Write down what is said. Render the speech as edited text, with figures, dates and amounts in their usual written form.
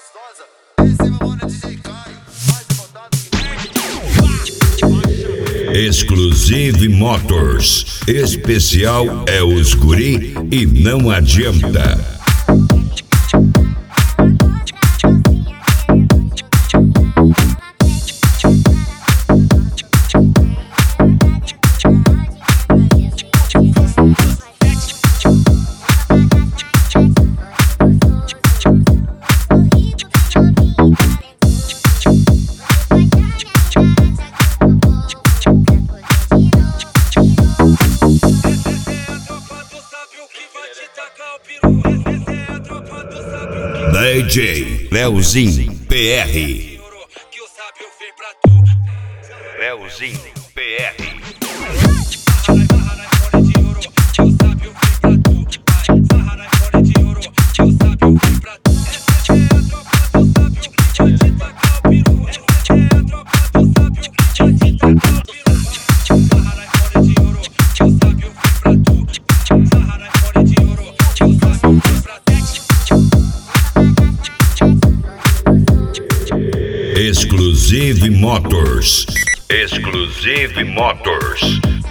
gostosa. Esse é meu mano DJ Caio, mais botado que Exclusive Motors. Especial é os guri e não adianta. DJ Leozinho PR. Leozinho PR. Exclusive Motors. Exclusive Motors.